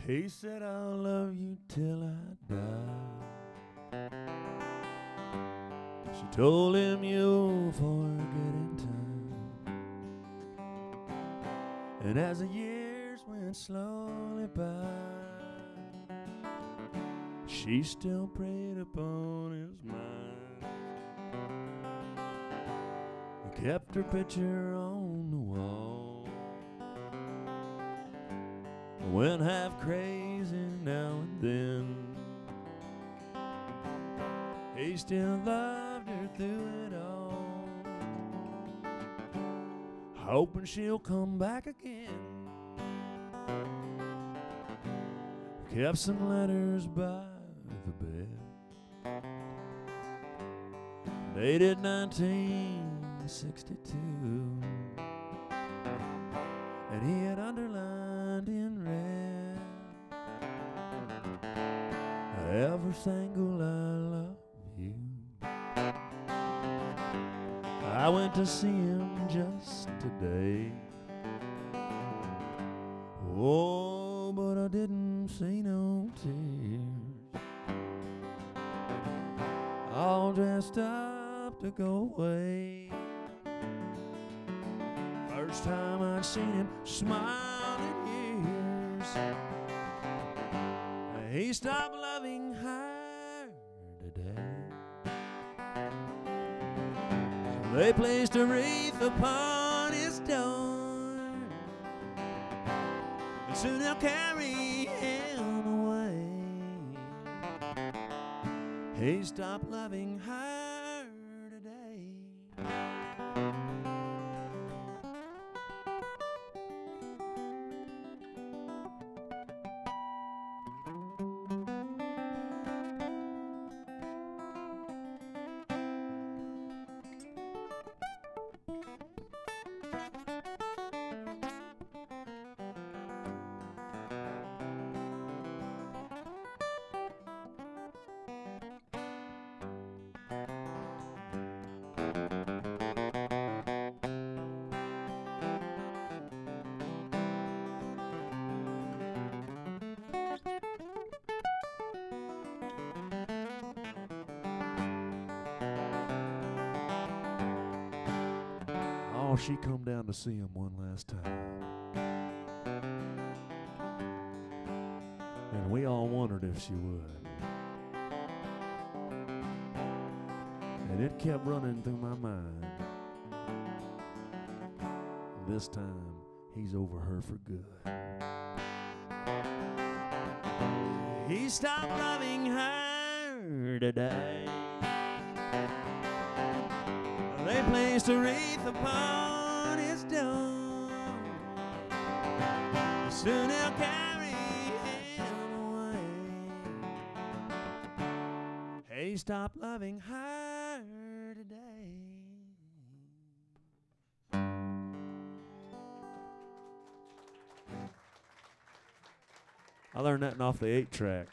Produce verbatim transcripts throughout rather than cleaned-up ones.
He said, I'll love you till I die. She told him, you'll forget in time. And as the years went slowly by, she still preyed upon his mind. He kept her picture on the wall. Went half crazy now and then. He still loved her through it all, hoping she'll come back again. Kept some letters by the bed, dated nineteen sixty-two, and he had underlined in red every single I love you. I went to see him just today. Oh, but I didn't see no tears. All dressed up to go away. First time I'd seen him smile in years. He stopped loving her today. They placed a wreath upon his door, and soon they'll carry him away. He stopped loving her today. Oh, she come down to see him one last time. And we all wondered if she would. And it kept running through my mind. This time, he's over her for good. He stopped loving her today. They placed a wreath upon his door. Soon they'll carry him away. He stopped loving her today. I learned that off the eight track.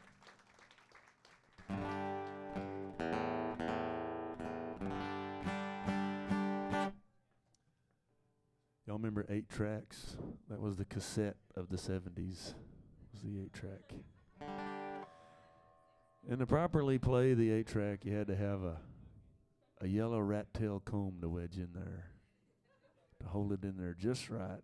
Y'all remember eight tracks? That was the cassette of the seventies. Was the eight track. And to properly play the eight track, you had to have a a yellow rat tail comb to wedge in there, to hold it in there just right,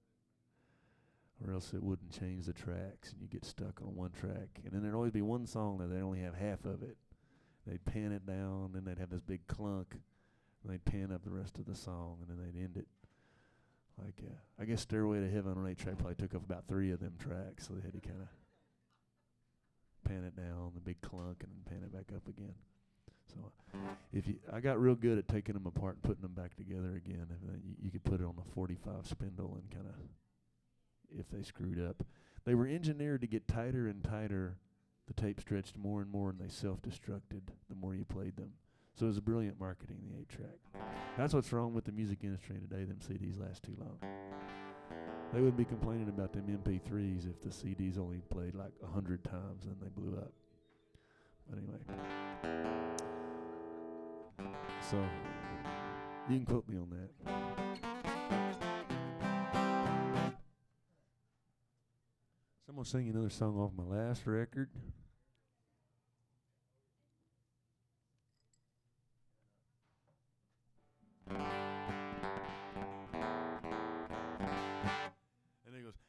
or else it wouldn't change the tracks, and you get stuck on one track. And then there'd always be one song that they'd only have half of it. They'd pan it down, then they'd have this big clunk, and they'd pan up the rest of the song, and then they'd end it. Like, uh, I guess Stairway to Heaven on eight track probably took up about three of them tracks, so they had to kind of pan it down, the big clunk, and then pan it back up again. So uh, if you, I got real good at taking them apart and putting them back together again. And then you, you could put it on a forty-five spindle and kind of, if they screwed up. They were engineered to get tighter and tighter. The tape stretched more and more, and they self-destructed the more you played them. So it was brilliant marketing, the eight track. That's what's wrong with the music industry today. Them C Ds last too long. They would be complaining about them M P threes if the C Ds only played like a hundred times and they blew up. But anyway. So, you can quote me on that. I'm going to sing you another song off my last record.